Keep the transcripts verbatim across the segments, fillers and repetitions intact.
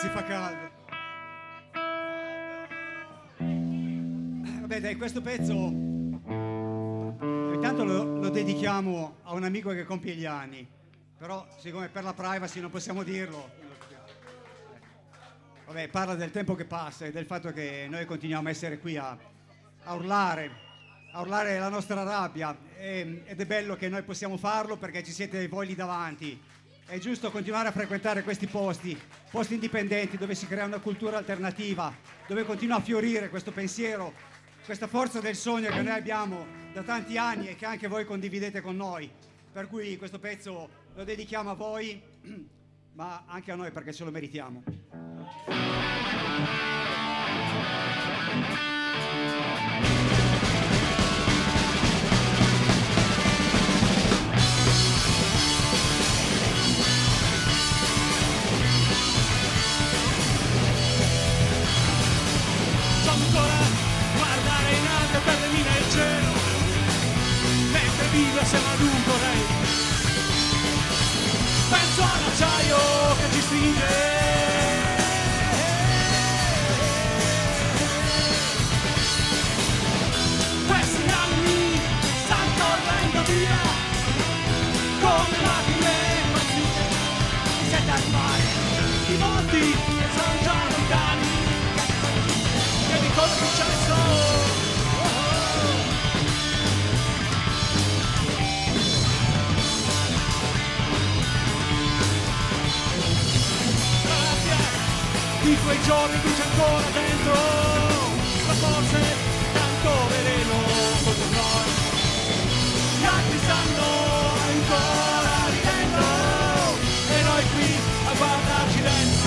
Si fa caldo. Vabbè, dai, questo pezzo intanto lo, lo dedichiamo a un amico che compie gli anni, però siccome per la privacy non possiamo dirlo. Vabbè, parla del tempo che passa e del fatto che noi continuiamo a essere qui a, a urlare, a urlare la nostra rabbia, e, ed è bello che noi possiamo farlo perché ci siete voi lì davanti. È giusto continuare a frequentare questi posti, posti indipendenti dove si crea una cultura alternativa, dove continua a fiorire questo pensiero, questa forza del sogno che noi abbiamo da tanti anni e che anche voi condividete con noi. Per cui questo pezzo lo dedichiamo a voi, ma anche a noi perché ce lo meritiamo. Per le mine il cielo, mentre vive siamo ad un vorrei. Penso all'acciaio che ci stringe. Questi anni stanno correndo via, come lacrime impazzite. Siete al mare, i molti che sono già lontani. Che di cosa è successo? Di quei giorni qui c'è ancora dentro, ma forse tanto veleno contro noi. Gli altri stanno ancora ridendo e noi qui a guardarci dentro.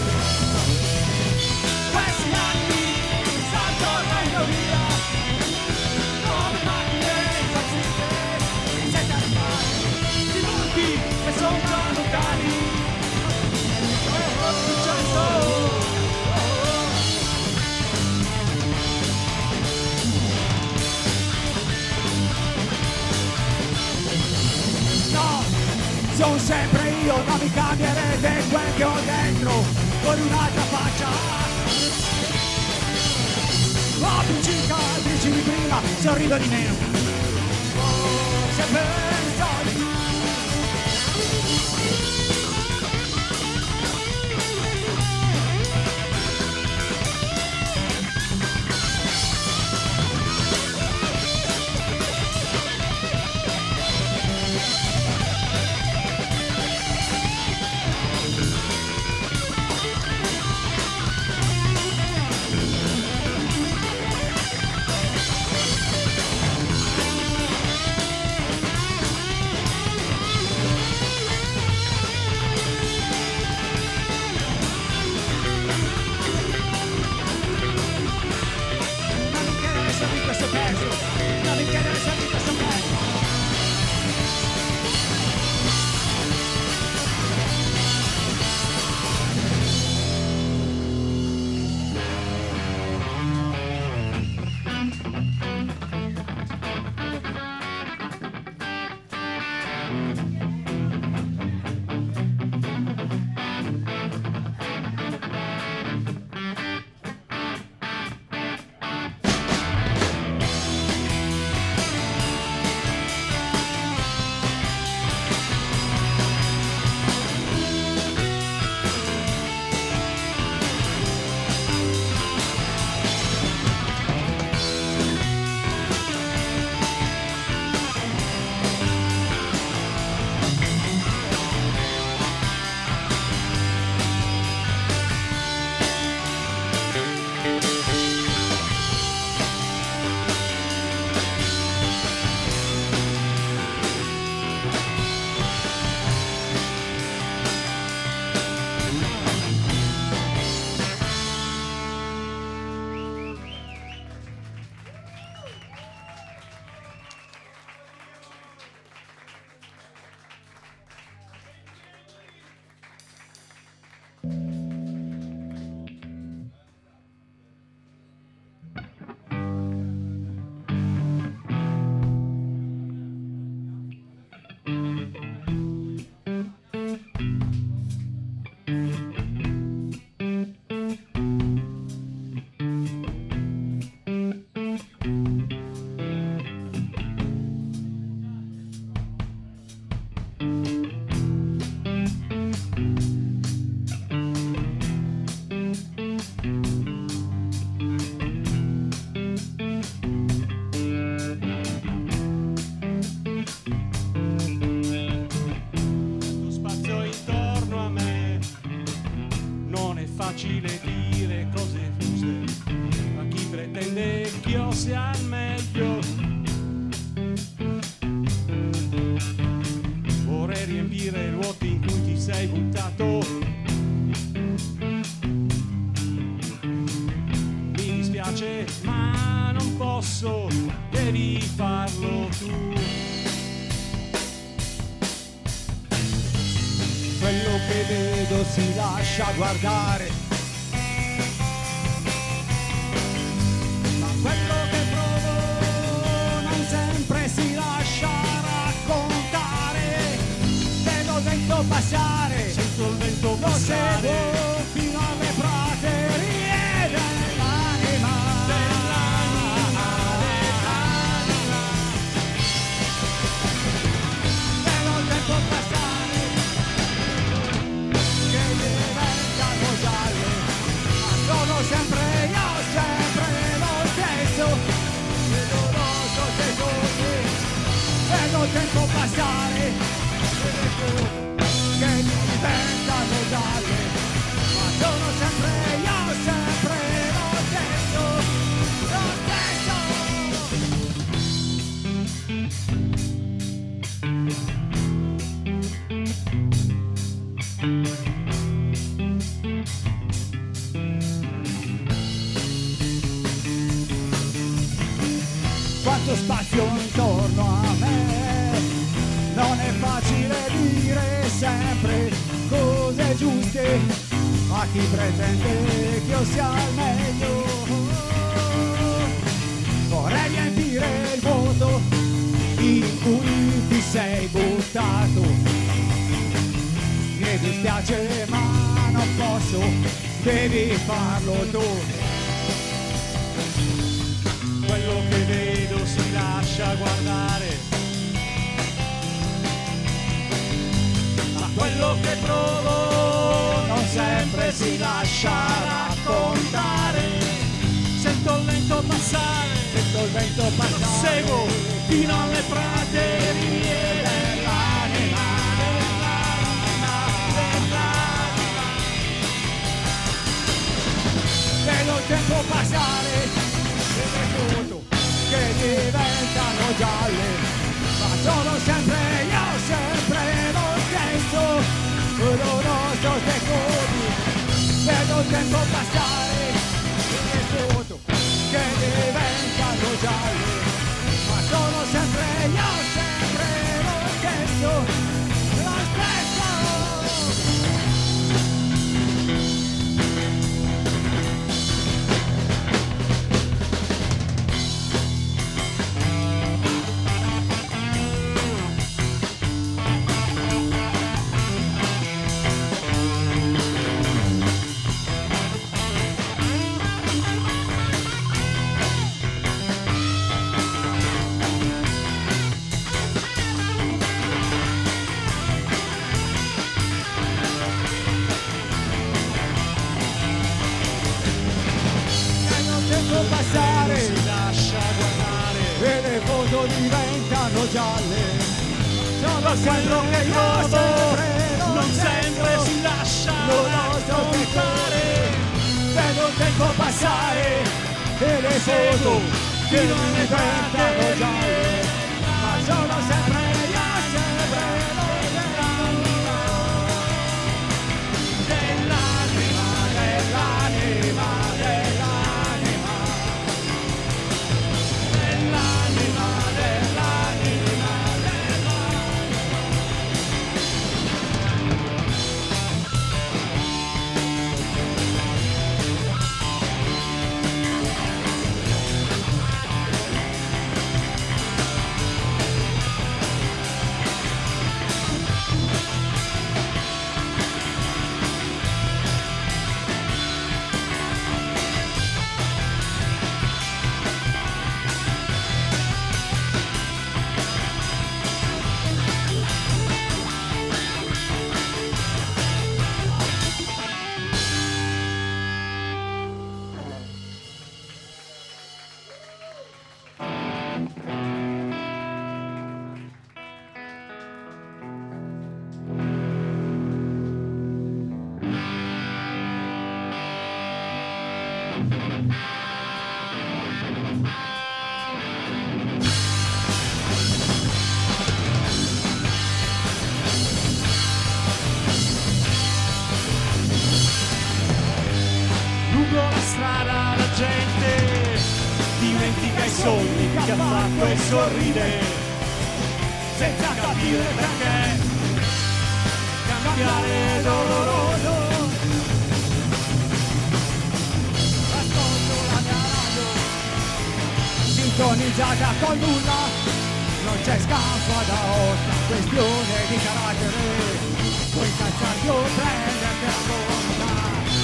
Questi anni stanno correndo via, come macchine impazzite. Siete al mare, di molti che sono già lontani. Sono sempre io, non mi cambierete quel che ho dentro, con un'altra faccia. Ho più cicatrici di prima, sorrido di meno. Oh, se penso. facile dire cose giuste a chi pretende che io sia il meglio. Vorrei riempire i vuoti in cui ti sei buttato. Mi dispiace ma non posso, devi farlo tu. Quello che vedo si lascia guardare, Ma quello che provo non sempre si lascia raccontare. vedo il vento passare, Sento il vento lo passare seguo fino alle praterie dell'anima. dell'anima, dell'anima. Vedo il tempo passare, che diventano gialle, ma sono sempre io, sempre lo stesso, e doloroso secondi. Vedo il tempo passare, e le foto che diventano gialle, ma sono sempre io, sempre lo stesso, lo stesso. Quanto spazio intorno a me, non è facile dire sempre cose giuste a chi pretende che io sia il meglio. Vorrei riempire il vuoto in cui ti sei buttato. Mi dispiace ma non posso, devi farlo tu. Quello che vedo si lascia guardare, ma quello che provo non sempre si lascia raccontare. Sento il vento passare, Sento il vento lo passare, seguo fino alle praterie dell'anima, dell'anima, dell'anima. vedo il tempo passare, e le foto che diventano gialle, ma sono sempre io, sempre lo stesso, doloroso secondi. Vedo il tempo passare, e le foto che diventano gialle, ma sono sempre io, sempre lo stesso, lo stesso. Vedo il tempo passare, si lascia guardare. e le foto diventano gialle. Sono Ma sempre quello che io, provo sempre lo non stesso, sempre si lascia doloroso raccontare. vedo il tempo passare, e le foto che diventano gialle, ma sono sempre io, sempre lo stesso. Dell'anima, dell'anima, dell'anima, dell'anima, dell'anima, dell'anima. Lungo la strada la gente dimentica i sogni che ha fatto e sorride senza capire perché cambiare è doloroso. Ascolto la mia radio sintonizzata col nulla, non c'è scampo ad aosta, questione di carattere, puoi calzarti o prenderti la volontà.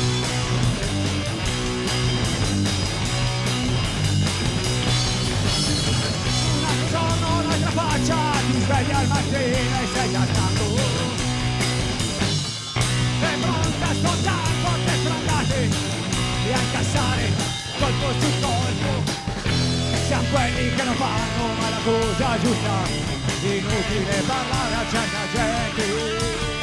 Un altro giorno, un'altra faccia, ti svegli al mattino e sei già stanco. È pronta a scontare forte frondate e a incassare colpo su colpo. Siamo quelli che non fanno mai la cosa giusta, inutile parlare a certa gente.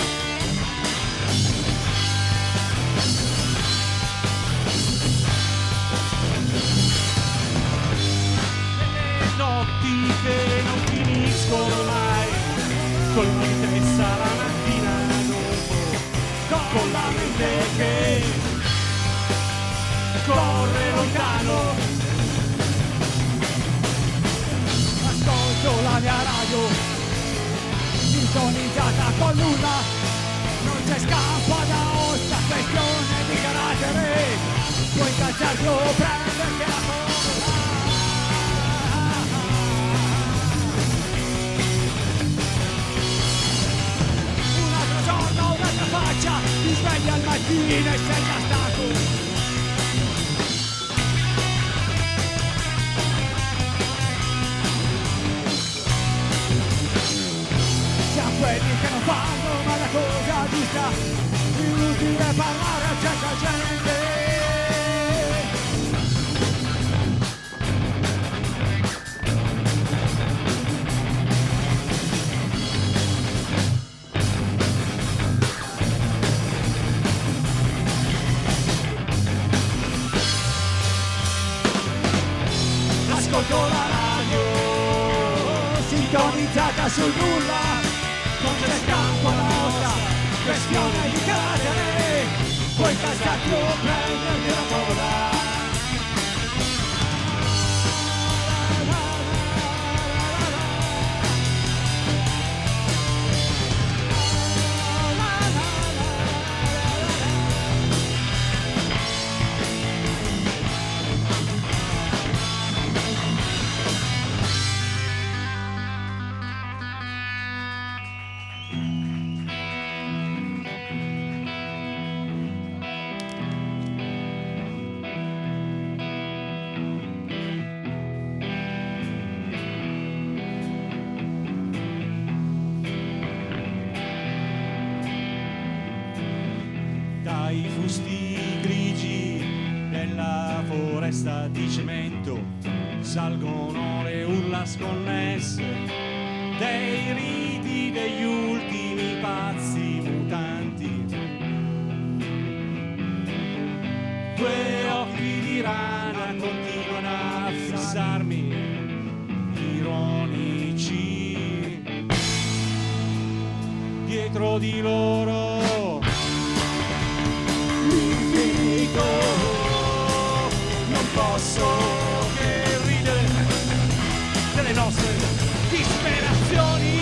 Le notti che non finiscono mai, col mal di testa la mattina dopo, con la mente che corre lontano. Ascolto la mia radio sintonizzata con nulla, non c'è scampo ad aosta, questione di carattere, puoi calzarti o prenderti la coda. Un altro giorno, un'altra faccia, ti svegli al mattino e sei già stanco. Siamo quelli che non fanno mai la cosa giusta, inutile parlare a certa gente. Ascolto la radio sintonizzata sul nulla, non c'è scampo alla nostra, questione di carattere, puoi cascarti o prenderti la coda. Dai fusti grigi della foresta di cemento salgono le urla sconnesse dei riti degli ultimi pazzi mutanti. Due occhi di rana continuano a fissarmi, ironici. Dietro di loro l'infinito, non posso che ridere delle nostre disperazioni.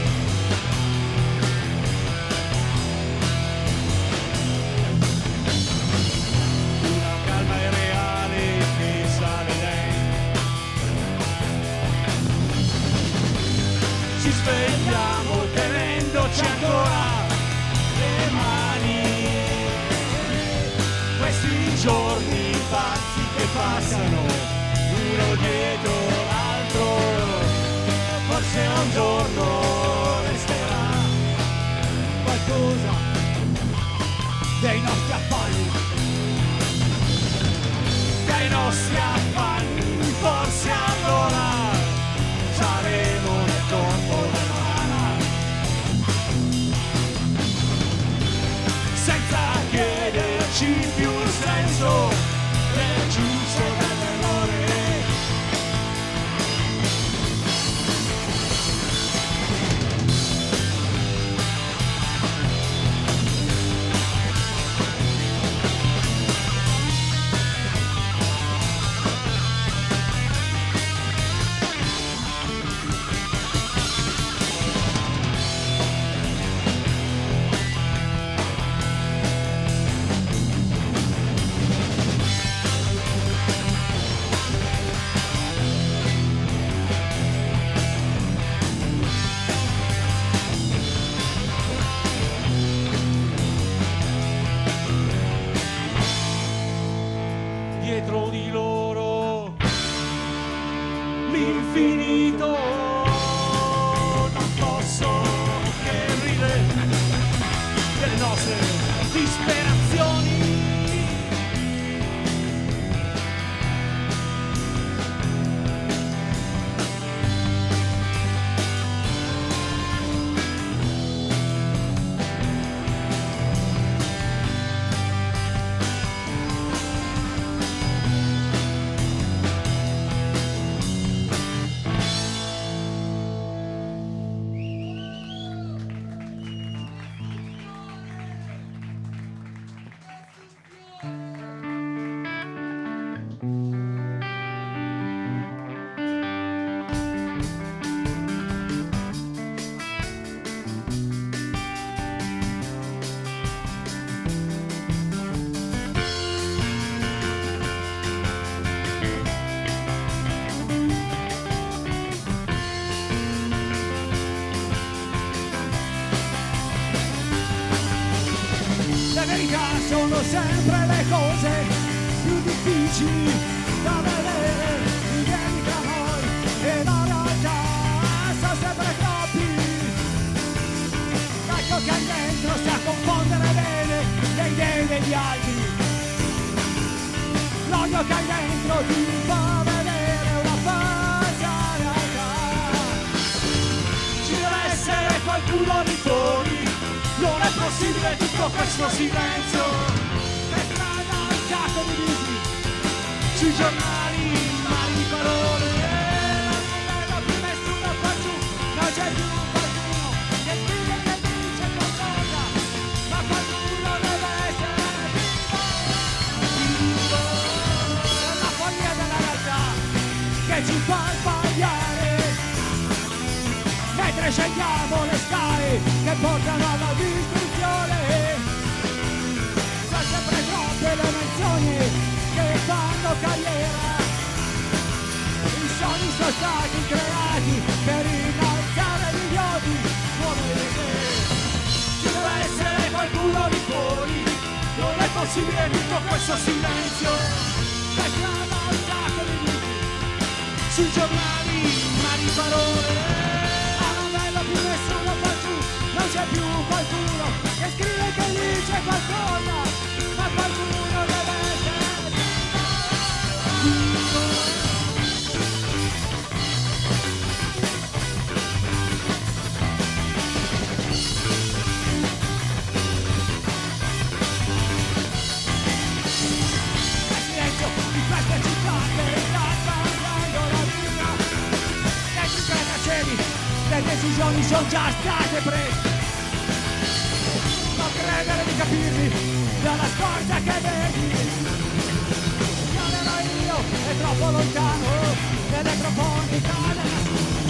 Una calma irreale che sale dentro. Ci svegliamo tenendoci ancora le mani. Questi giorni pazzi che passano uno dietro l'altro, forse un giorno resterà Qualcosa dei nostri affanni, dai nostri affanni, forse allora saremo nel corpo della rana, senza chiederci più il senso del dietro di loro l'infinito. Non posso che ridere delle nostre disperazioni. Sono sempre le cose più difficili da vedere, mi vieni da noi e la realtà sono sempre troppi. L'occhio che hai dentro sa confondere bene le idee degli altri. L'odio che hai dentro ti fa vedere una falsa realtà. Ci deve essere qualcuno di fuori. Non è possibile tutto questo silenzio. Che strada un sacco di visi sui giornali, mari di parole. Non vedo più nessuno qua giù, non c'è più qualcuno che scrive che dice qualcosa, ma qualcuno deve essere vivo. È la follia della realtà che ci fa sbagliare, mentre scegliamo le scale che portano alla distruzione. Sono sempre troppe le menzogne che fanno carriera. I sogni sono stati creati per innalzare gli idioti, muovere te. Ci deve essere qualcuno di fuori. Non è possibile tutto questo silenzio. Che strada un sacco di viti sui giornali, ma di parole. Nessuno qua giù, non c'è più qualcuno che scrive che dice qualcosa, ma qualcuno deve essere vivo. È silenzio di queste città che sta cambiando la vita. Dentro i grattacieli le decisioni sono già state prese. Non credere di capirli dalla scorta che vedi. Non ero io, è troppo lontano, nelle profondità della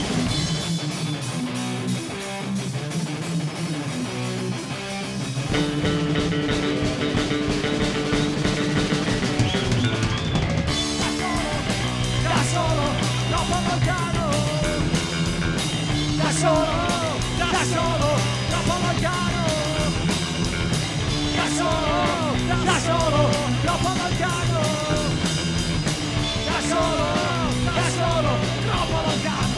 da solo, troppo lontano. Da solo, da solo, troppo lontano. Da solo, da solo, troppo lontano. Da solo, da solo, troppo lontano.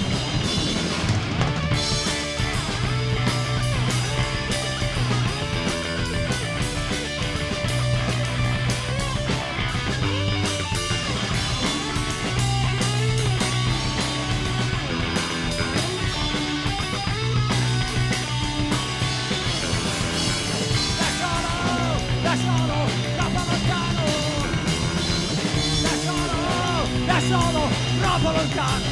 Sono troppo lontano.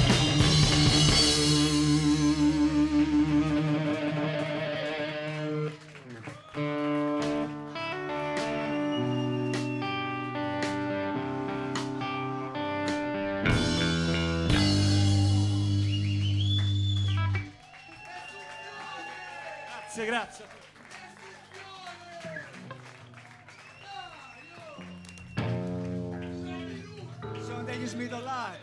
Grazie, grazie. Sono degli smidollati.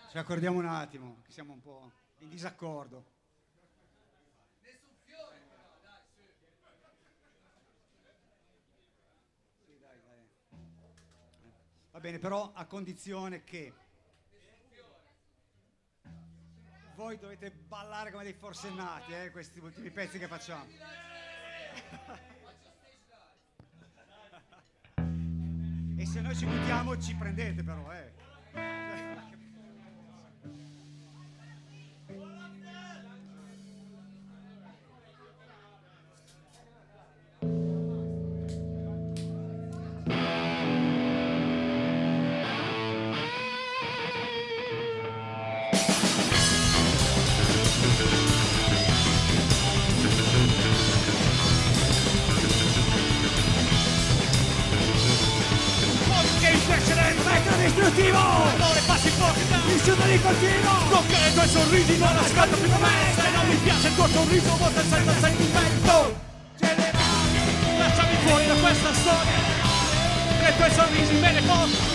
Ci accordiamo un attimo, che siamo un po' in disaccordo. Nessun fiore però, dai, su. Sì, dai, dai. Va bene, però a condizione che voi dovete ballare come dei forsennati, eh, questi ultimi pezzi che facciamo. E se noi ci buttiamo ci prendete però, eh. Amore passi ipocrita, Vissuto di continuo, non che i tuoi sorrisi non ascolto più come se non mi piace il tuo sorriso, volta senza sentimento. generale, Lasciami fuori da questa storia, che i tuoi sorrisi me ne foto.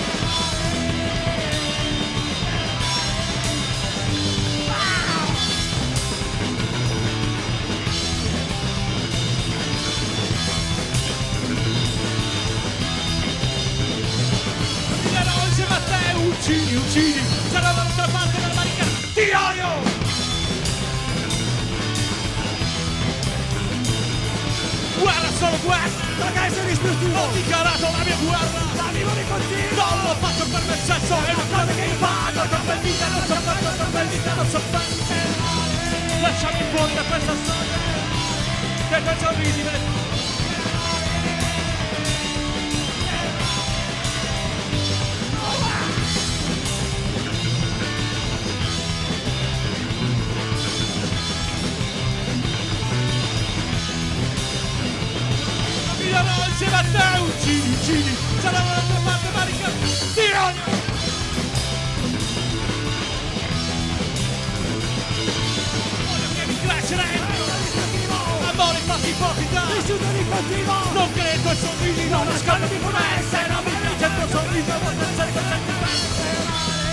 Insieme a te uccidi, uccidi, sarò dall'altra parte della barricata, ti odio! Guerra, solo guerra, la casa distruttivo, ho dichiarato la mia guerra, la vivo di continuo, non lo faccio per me stesso, è una cosa che io faccio, per vita non so per per vita non so per lasciami fuori da questa storia, che i tuoi sorrisi me ne insieme a te uccidi, uccidi, sarà dall'altra parte marica, ti odio! Voglio che mi crescere, amore fatti ipocrita, vissuto di continuo, non credo i tuoi sorrisi, non ascolto più me, se non mi piace il tuo sorriso, volta senza sentimento.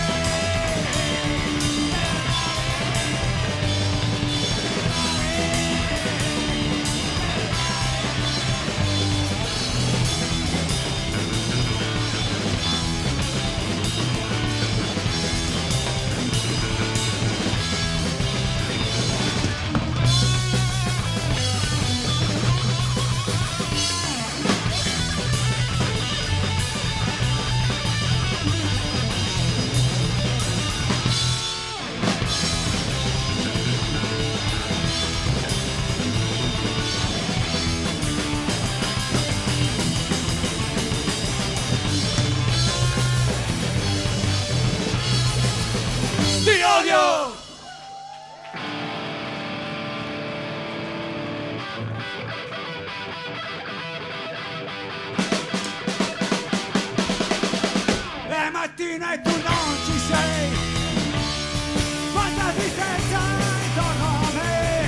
Ti odio! è mattina e tu non ci sei, quanta tristezza intorno a me,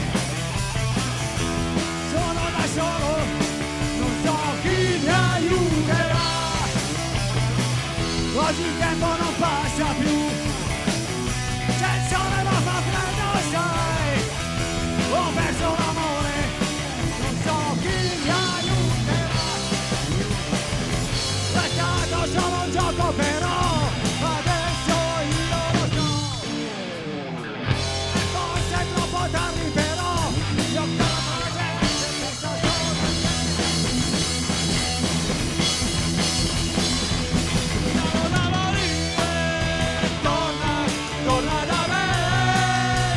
sono da solo, non so chi mi aiuterà, oggi il tempo non passa più, c'è il sole ma fa freddo sai, ho perso l'amore, non so chi mi aiuterà, è stato solo un gioco però, adesso io lo so, e forse è troppo tardi però, io chiamo la gente, penso solo a te. Non a morire, torna, torna da me.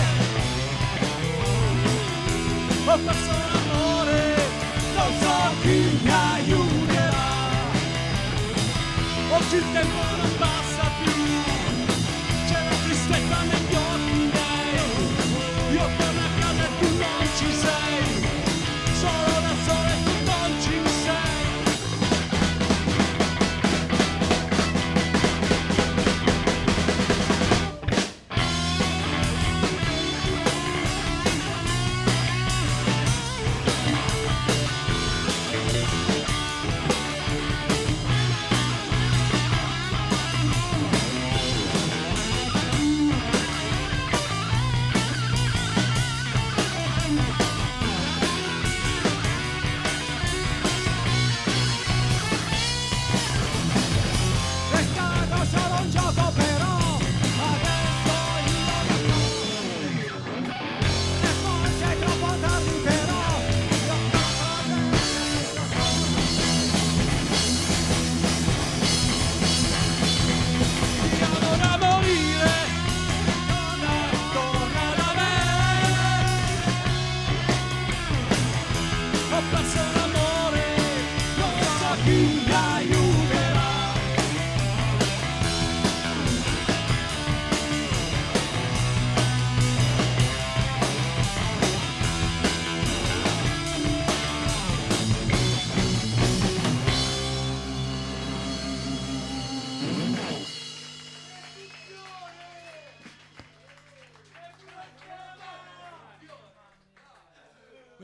Ho perso l'amore, non so chi mi aiuterà. Oggi il tempo non passa più, c'è la tristezza negli occhi miei. Io torno a casa e tu non ci sei, solo da solo e tu non ci sei.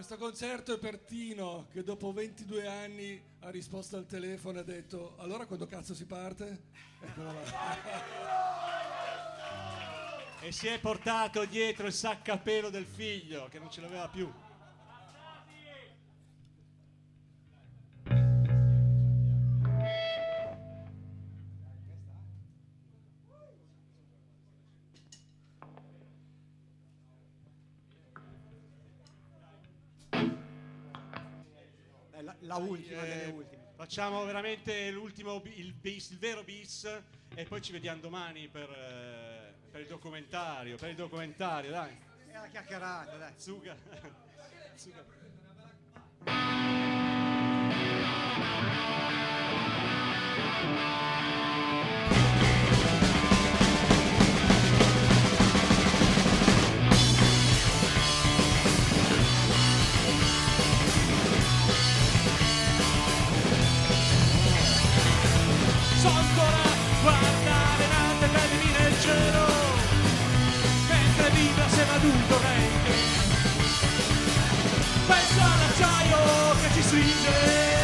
Questo concerto è per Tino, che dopo ventidue anni ha risposto al telefono e ha detto: allora quando cazzo si parte? Eccolo là. E si è portato dietro il sacco a pelo del figlio, che non ce l'aveva più. La, la ultima Eh, delle ultime. Facciamo veramente l'ultimo, bi- il, bis, il vero bis, e poi ci vediamo domani per, eh, per il documentario, per il documentario, dai. È la chiacchierata, dai. Zuga. Zuga. So ancora guardare nate pelli nel cielo, mentre vibra se maduto rende. Penso all'acciaio che ci stringe.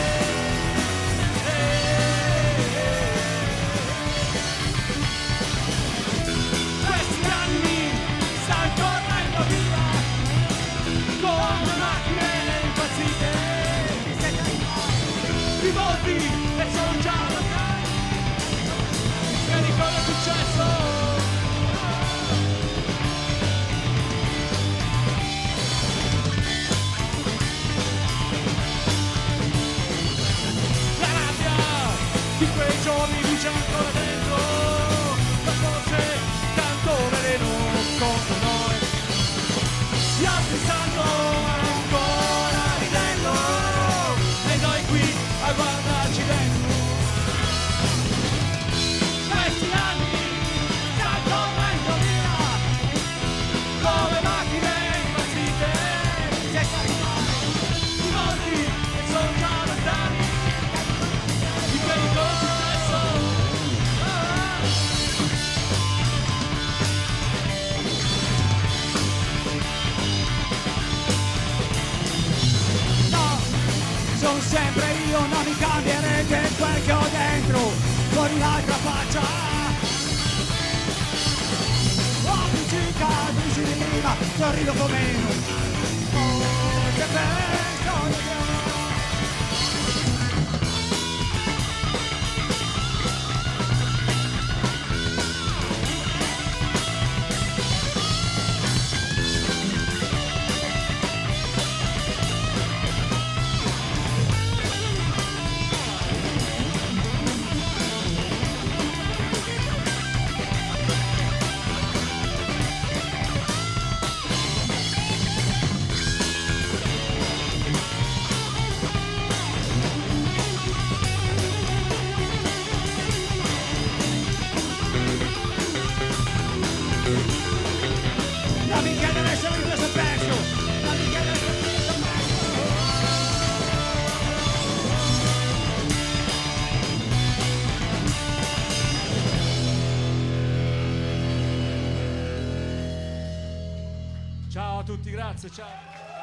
Questi anni stanno correndo via come macchine impazzite. I volti e sono già lontani. Che di cosa è successo? La rabbia di quei giorni luce ancora dentro, ma forse tanto veleno contro noi. Gli altri stanno ancora ridendo e noi qui a guardarci dentro. Questi anni stanno correndo via come macchine impazzite. Senza rimane i volti che sono già lontani. Di quelli che è successo. Ah. No, sono sempre io, non mi cambierete quel che ho dentro, con un'altra faccia. Ho più cicatrici di prima, sorrido come meno. Oh, che penso di te. Non mi chiedere se mi questo pezzo, non mi chiedere se mi questo Ciao a tutti, grazie, ciao.